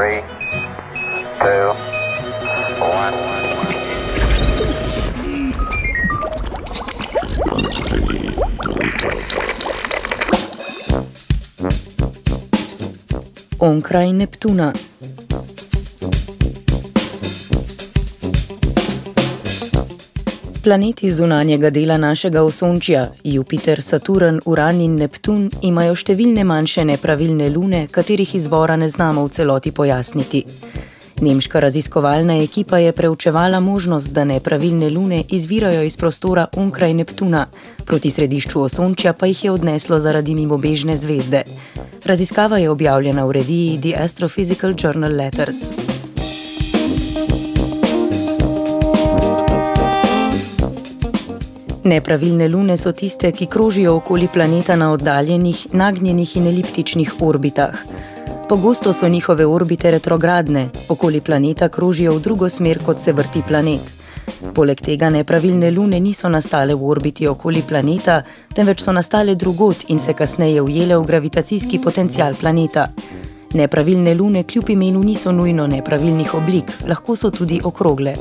3, 2, 1. Onkraj Neptuna. Planeti zunanjega dela našega Osončja, Jupiter, Saturn, Uran in Neptun, imajo številne manjše nepravilne lune, katerih izvora ne znamo v celoti pojasniti. Nemška raziskovalna ekipa je preučevala možnost, da nepravilne lune izvirajo iz prostora onkraj Neptuna, proti središču Osončja pa jih je odneslo zaradi mimobežne zvezde. Raziskava je objavljena v reviji The Astrophysical Journal Letters. Nepravilne lune so tiste, ki krožijo okoli planeta na oddaljenih, nagnjenih in eliptičnih orbitah. Pogosto so njihove orbite retrogradne, okoli planeta krožijo v drugo smer, kot se vrti planet. Poleg tega nepravilne lune niso nastale v orbiti okoli planeta, temveč so nastale drugod in se kasneje ujele v gravitacijski potencial planeta. Nepravilne lune kljub imenu niso nujno nepravilnih oblik, lahko so tudi okrogle.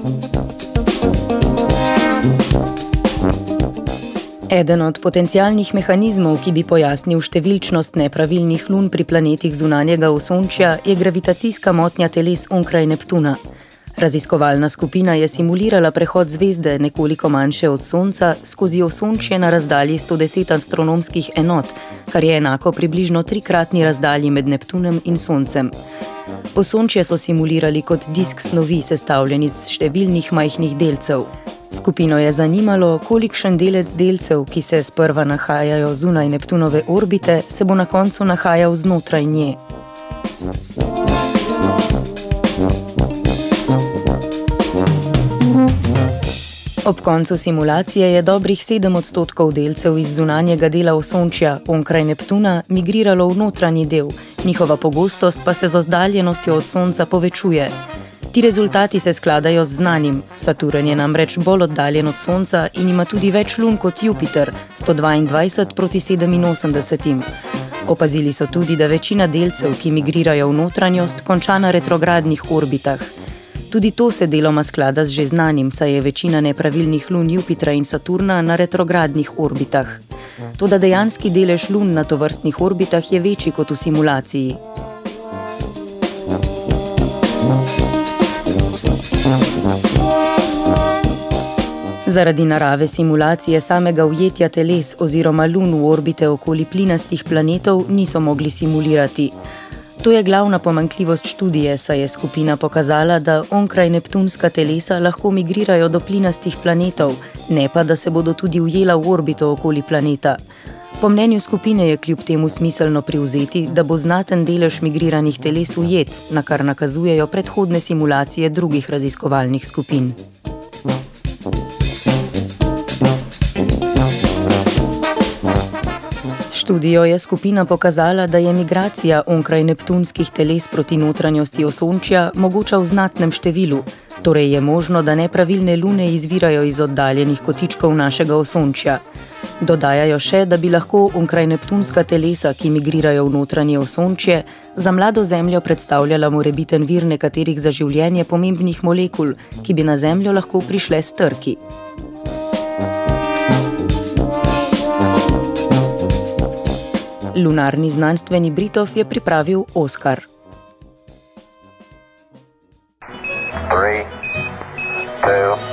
Eden od potencialnih mehanizmov, ki bi pojasnil številčnost nepravilnih lun pri planetih zunanjega Osončja, je gravitacijska motnja teles onkraj Neptuna. Raziskovalna skupina je simulirala prehod zvezde, nekoliko manjše od Sonca, skozi Osončje na razdalji 110 astronomskih enot, kar je enako približno 3-kratni razdalji med Neptunem in Soncem. Osončje so simulirali kot disk snovi, sestavljen iz številnih majhnih delcev. Skupino je zanimalo, kolikšen delec delcev, ki se sprva nahajajo zunaj Neptunove orbite, se bo na koncu nahajal znotraj nje. Ob koncu simulacije je dobrih 7% delcev iz zunanjega dela Osončja, onkraj Neptuna, migriralo v notranji del, njihova pogostost pa se z oddaljenostjo od Sonca povečuje. Ti rezultati se skladajo z znanim. Saturn je namreč bolj oddaljen od Sonca in ima tudi več lun kot Jupiter, 122 proti 87. Opazili so tudi, da večina delcev, ki migrirajo v notranjost, konča na retrogradnih orbitah. Tudi to se deloma sklada z že znanim, saj je večina nepravilnih lun Jupitra in Saturna na retrogradnih orbitah. Toda dejanski delež lun na tovrstnih orbitah je večji kot v simulaciji. Zaradi narave simulacije samega ujetja teles oziroma lun v orbite okoli plinastih planetov niso mogli simulirati. To je glavna pomanjkljivost študije, saj je skupina pokazala, da onkraj neptunska telesa lahko migrirajo do plinastih planetov, ne pa da se bodo tudi ujela v orbito okoli planeta. Po mnenju skupine je kljub temu smiselno privzeti, da bo znaten delež migriranih teles ujet, na kar nakazujejo predhodne simulacije drugih raziskovalnih skupin. Študijo je skupina pokazala, da je migracija onkraj neptunskih teles proti notranjosti Osončja mogoča v znatnem številu, torej je možno, da nepravilne lune izvirajo iz oddaljenih kotičkov našega Osončja. Dodajajo še, da bi lahko onkraj neptunska telesa, ki migrirajo v notranje Osončje, za mlado Zemljo predstavljala morebiten vir nekaterih za življenje pomembnih molekul, ki bi na Zemljo lahko prišle s trki. Lunarni znanstveni Britov je pripravil Oskar. 3, 2,